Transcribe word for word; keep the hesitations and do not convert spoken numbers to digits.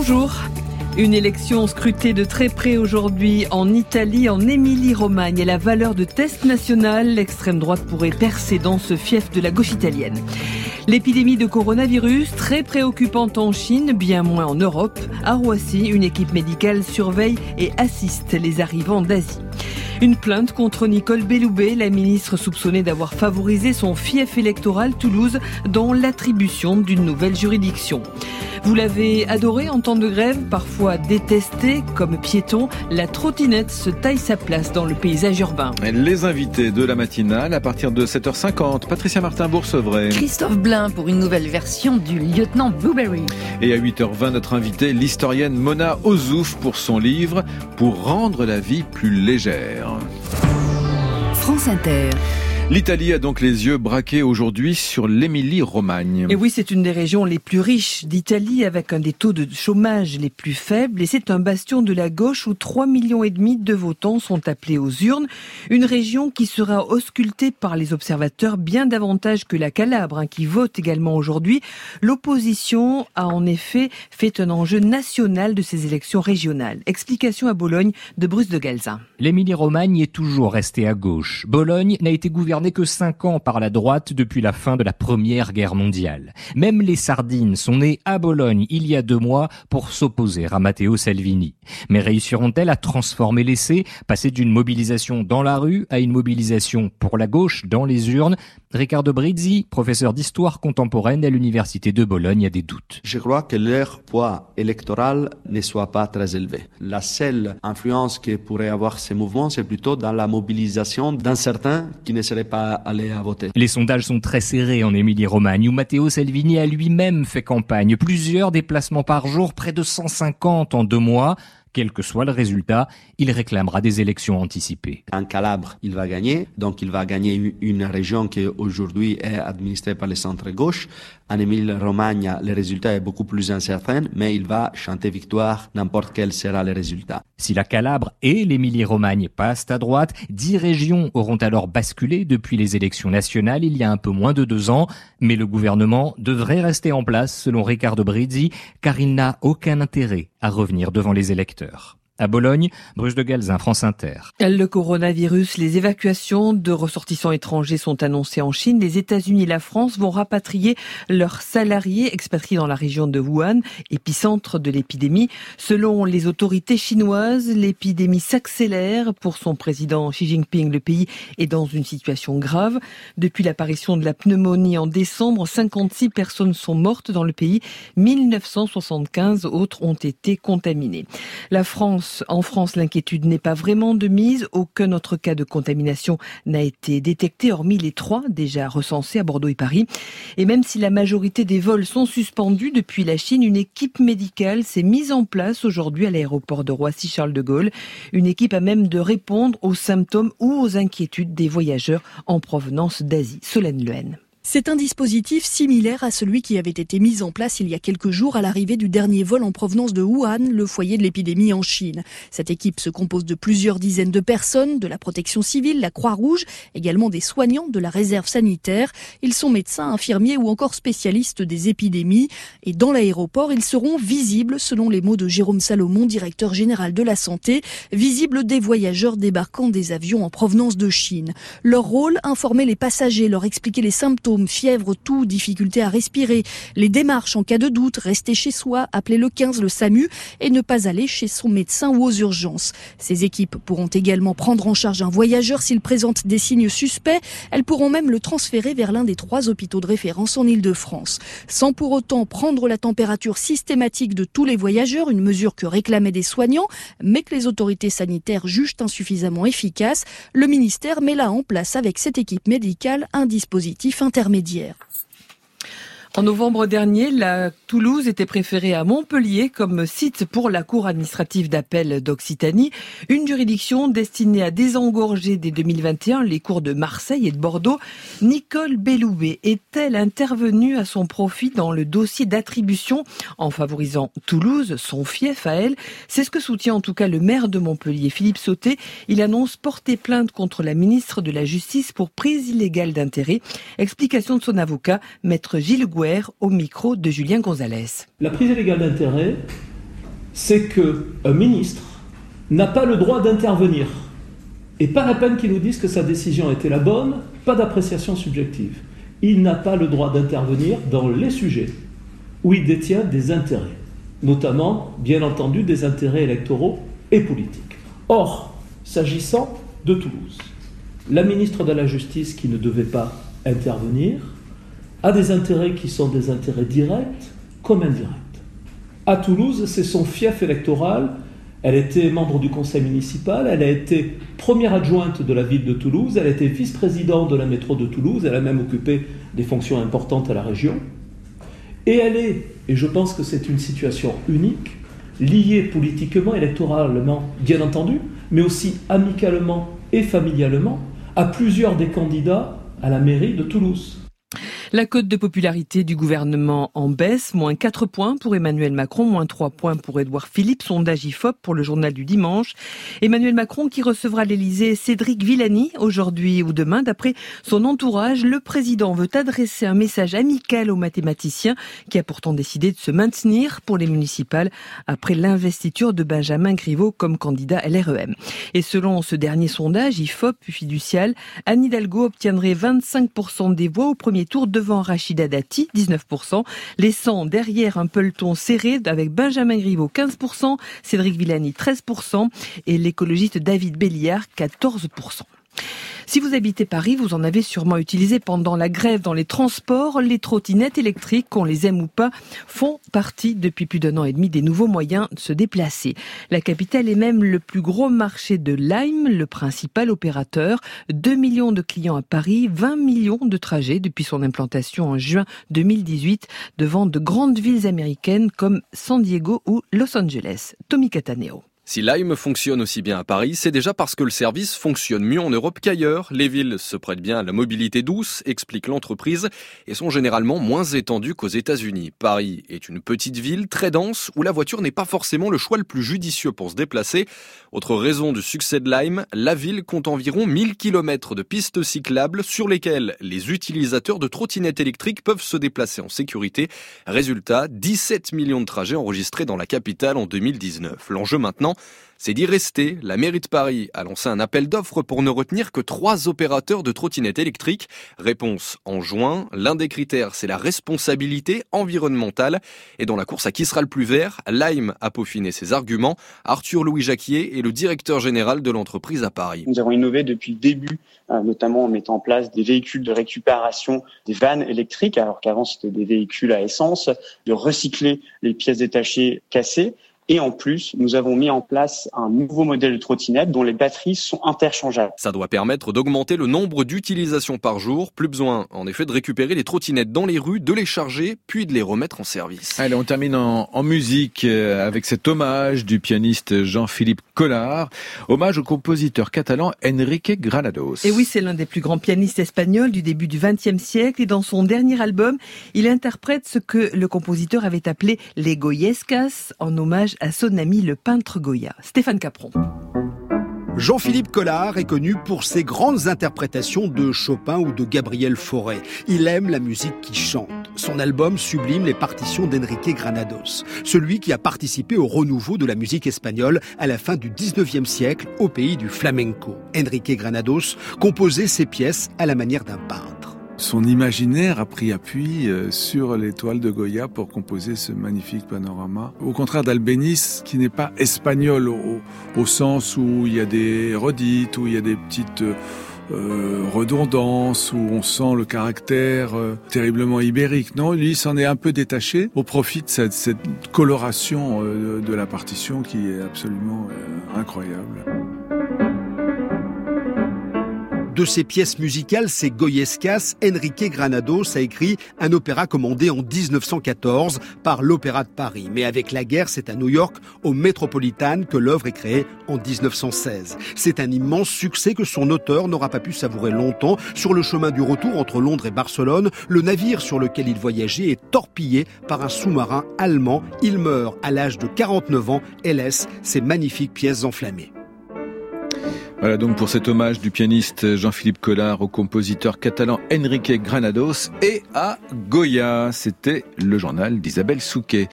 bonjour. Une élection scrutée de très près aujourd'hui en Italie, en Émilie-Romagne. Et la valeur de test national, l'extrême droite pourrait percer dans ce fief de la gauche italienne. L'épidémie de coronavirus, très préoccupante en Chine, bien moins en Europe. À Roissy, une équipe médicale surveille et assiste les arrivants d'Asie. Une plainte contre Nicole Belloubet, la ministre soupçonnée d'avoir favorisé son fief électoral Toulouse dans l'attribution d'une nouvelle juridiction. Vous l'avez adoré en temps de grève, parfois détesté comme piéton, la trottinette se taille sa place dans le paysage urbain. Les invités de la matinale à partir de sept heures cinquante, Patricia Martin-Boursevré. Christophe Blain pour une nouvelle version du lieutenant Blueberry. Et à huit heures vingt, notre invitée, l'historienne Mona Ozouf pour son livre « Pour rendre la vie plus légère ». France Inter. L'Italie a donc les yeux braqués aujourd'hui sur l'Émilie-Romagne. Et oui, c'est une des régions les plus riches d'Italie avec un des taux de chômage les plus faibles. Et c'est un bastion de la gauche où trois millions et demi de votants sont appelés aux urnes. Une région qui sera auscultée par les observateurs bien davantage que la Calabre, hein, qui vote également aujourd'hui. L'opposition a en effet fait un enjeu national de ces élections régionales. Explication à Bologne de Bruce de Galzin. L'Émilie-Romagne est toujours restée à gauche. Bologne n'a été gouvernée que cinq ans par la droite depuis la fin de la Première Guerre mondiale. Même les Sardines sont nées à Bologne il y a deux mois pour s'opposer à Matteo Salvini. Mais réussiront-elles à transformer l'essai, passer d'une mobilisation dans la rue à une mobilisation pour la gauche dans les urnes? Riccardo Brizzi, professeur d'histoire contemporaine à l'Université de Bologne, a des doutes. Je crois que leur poids électoral ne soit pas très élevé. La seule influence que pourrait avoir ces mouvements, c'est plutôt dans la mobilisation d'un certain qui ne serait pas allé à voter. Les sondages sont très serrés en Émilie-Romagne, où Matteo Salvini a lui-même fait campagne. Plusieurs déplacements par jour, près de cent cinquante en deux mois. Quel que soit le résultat, il réclamera des élections anticipées. En Calabre, il va gagner. Donc, il va gagner une région qui aujourd'hui est administrée par le centre-gauche. En Émilie-Romagne, le résultat est beaucoup plus incertain, mais il va chanter victoire, n'importe quel sera le résultat. Si la Calabre et l'Émilie-Romagne passent à droite, dix régions auront alors basculé depuis les élections nationales il y a un peu moins de deux ans. Mais le gouvernement devrait rester en place, selon Riccardo Brizzi, car il n'a aucun intérêt à revenir devant les électeurs. À Bologne, Bruce de Galzin, France Inter. Le coronavirus, les évacuations de ressortissants étrangers sont annoncées en Chine. Les États-Unis et la France vont rapatrier leurs salariés expatriés dans la région de Wuhan, épicentre de l'épidémie. Selon les autorités chinoises, l'épidémie s'accélère. Pour son président Xi Jinping, le pays est dans une situation grave. Depuis l'apparition de la pneumonie en décembre, cinquante-six personnes sont mortes dans le pays. mille neuf cent soixante-quinze autres ont été contaminées. La France En France, l'inquiétude n'est pas vraiment de mise. Aucun autre cas de contamination n'a été détecté, hormis les trois déjà recensés à Bordeaux et Paris. Et même si la majorité des vols sont suspendus depuis la Chine, une équipe médicale s'est mise en place aujourd'hui à l'aéroport de Roissy-Charles de Gaulle. Une équipe à même de répondre aux symptômes ou aux inquiétudes des voyageurs en provenance d'Asie. Solène Lehen. C'est un dispositif similaire à celui qui avait été mis en place il y a quelques jours à l'arrivée du dernier vol en provenance de Wuhan, le foyer de l'épidémie en Chine. Cette équipe se compose de plusieurs dizaines de personnes, de la protection civile, la Croix-Rouge, également des soignants de la réserve sanitaire. Ils sont médecins, infirmiers ou encore spécialistes des épidémies. Et dans l'aéroport, ils seront visibles, selon les mots de Jérôme Salomon, directeur général de la santé, visibles des voyageurs débarquant des avions en provenance de Chine. Leur rôle, informer les passagers, leur expliquer les symptômes, fièvre, toux, difficulté à respirer, les démarches en cas de doute, rester chez soi, appeler le quinze, le SAMU et ne pas aller chez son médecin ou aux urgences. Ces équipes pourront également prendre en charge un voyageur s'il présente des signes suspects. Elles pourront même le transférer vers l'un des trois hôpitaux de référence en Île-de-France. Sans pour autant prendre la température systématique de tous les voyageurs, une mesure que réclamaient des soignants, mais que les autorités sanitaires jugent insuffisamment efficace, le ministère met là en place avec cette équipe médicale un dispositif intermédiaire. En novembre dernier, la Toulouse était préférée à Montpellier comme site pour la Cour administrative d'appel d'Occitanie, une juridiction destinée à désengorger dès deux mille vingt et un les cours de Marseille et de Bordeaux. Nicole Belloubet est-elle intervenue à son profit dans le dossier d'attribution en favorisant Toulouse, son fief à elle? C'est ce que soutient en tout cas le maire de Montpellier, Philippe Sauté. Il annonce porter plainte contre la ministre de la Justice pour prise illégale d'intérêt. Explication de son avocat, maître Gilles Gouer, au micro de Julien Gonzalez. La prise illégale d'intérêt, c'est qu'un ministre n'a pas le droit d'intervenir. Et pas la peine qu'il nous dise que sa décision était la bonne, pas d'appréciation subjective. Il n'a pas le droit d'intervenir dans les sujets où il détient des intérêts, notamment, bien entendu, des intérêts électoraux et politiques. Or, s'agissant de Toulouse, la ministre de la Justice, qui ne devait pas intervenir, a des intérêts qui sont des intérêts directs comme indirects. À Toulouse, c'est son fief électoral. Elle était membre du conseil municipal, elle a été première adjointe de la ville de Toulouse, elle a été vice-présidente de la métro de Toulouse, elle a même occupé des fonctions importantes à la région. Et elle est, et je pense que c'est une situation unique, liée politiquement, électoralement, bien entendu, mais aussi amicalement et familialement, à plusieurs des candidats à la mairie de Toulouse. La cote de popularité du gouvernement en baisse, moins quatre points pour Emmanuel Macron, moins trois points pour Édouard Philippe, sondage I F O P pour le journal du dimanche. Emmanuel Macron qui recevra à l'Élysée Cédric Villani aujourd'hui ou demain. D'après son entourage, le président veut adresser un message amical aux mathématiciens qui a pourtant décidé de se maintenir pour les municipales après l'investiture de Benjamin Griveaux comme candidat L R E M. Et selon ce dernier sondage I F O P fiducial, Anne Hidalgo obtiendrait vingt-cinq pour cent des voix au premier tour devant Rachida Dati, dix-neuf pour cent, laissant derrière un peloton serré avec Benjamin Griveaux, quinze pour cent, Cédric Villani, treize pour cent et l'écologiste David Béliard, quatorze pour cent. Si vous habitez Paris, vous en avez sûrement utilisé pendant la grève dans les transports. Les trottinettes électriques, qu'on les aime ou pas, font partie depuis plus d'un an et demi des nouveaux moyens de se déplacer. La capitale est même le plus gros marché de Lime, le principal opérateur. deux millions de clients à Paris, vingt millions de trajets depuis son implantation en juin deux mille dix-huit devant de grandes villes américaines comme San Diego ou Los Angeles. Tommy Cataneo. Si Lime fonctionne aussi bien à Paris, c'est déjà parce que le service fonctionne mieux en Europe qu'ailleurs. Les villes se prêtent bien à la mobilité douce, explique l'entreprise, et sont généralement moins étendues qu'aux États-Unis. Paris est une petite ville très dense où la voiture n'est pas forcément le choix le plus judicieux pour se déplacer. Autre raison du succès de Lime, la ville compte environ mille kilomètres de pistes cyclables sur lesquelles les utilisateurs de trottinettes électriques peuvent se déplacer en sécurité. Résultat, dix-sept millions de trajets enregistrés dans la capitale en deux mille dix-neuf. L'enjeu maintenant, c'est d'y rester. La mairie de Paris a lancé un appel d'offres pour ne retenir que trois opérateurs de trottinettes électriques. Réponse en juin. L'un des critères, c'est la responsabilité environnementale. Et dans la course à qui sera le plus vert, Lime a peaufiné ses arguments. Arthur Louis Jacquier est le directeur général de l'entreprise à Paris. Nous avons innové depuis le début, notamment en mettant en place des véhicules de récupération, des vannes électriques, alors qu'avant c'était des véhicules à essence, de recycler les pièces détachées cassées. Et en plus, nous avons mis en place un nouveau modèle de trottinette dont les batteries sont interchangeables. Ça doit permettre d'augmenter le nombre d'utilisations par jour. Plus besoin, en effet, de récupérer les trottinettes dans les rues, de les charger, puis de les remettre en service. Allez, on termine en, en musique avec cet hommage du pianiste Jean-Philippe Collard. Hommage au compositeur catalan Enrique Granados. Et oui, c'est l'un des plus grands pianistes espagnols du début du vingtième siècle. Et dans son dernier album, il interprète ce que le compositeur avait appelé les Goyescas, en hommage à son ami le peintre Goya. Stéphane Capron. Jean-Philippe Collard est connu pour ses grandes interprétations de Chopin ou de Gabriel Fauré. Il aime la musique qui chante. Son album sublime les partitions d'Enrique Granados, celui qui a participé au renouveau de la musique espagnole à la fin du dix-neuvième siècle au pays du flamenco. Enrique Granados composait ses pièces à la manière d'un peintre. Son imaginaire a pris appui sur les toiles de Goya pour composer ce magnifique panorama. Au contraire d'Albéniz, qui n'est pas espagnol au, au sens où il y a des redites, où il y a des petites euh, redondances, où on sent le caractère euh, terriblement ibérique. Non, lui s'en est un peu détaché au profit de cette, cette coloration euh, de la partition qui est absolument euh, incroyable. De ses pièces musicales, ses Goyescas, Enrique Granados a écrit un opéra commandé en dix-neuf cent quatorze par l'Opéra de Paris. Mais avec la guerre, c'est à New York, au Metropolitan, que l'œuvre est créée en dix-neuf cent seize. C'est un immense succès que son auteur n'aura pas pu savourer longtemps. Sur le chemin du retour entre Londres et Barcelone, le navire sur lequel il voyageait est torpillé par un sous-marin allemand. Il meurt à l'âge de quarante-neuf ans et laisse ses magnifiques pièces enflammées. Voilà donc pour cet hommage du pianiste Jean-Philippe Collard au compositeur catalan Enrique Granados et à Goya. C'était le journal d'Isabelle Souquet.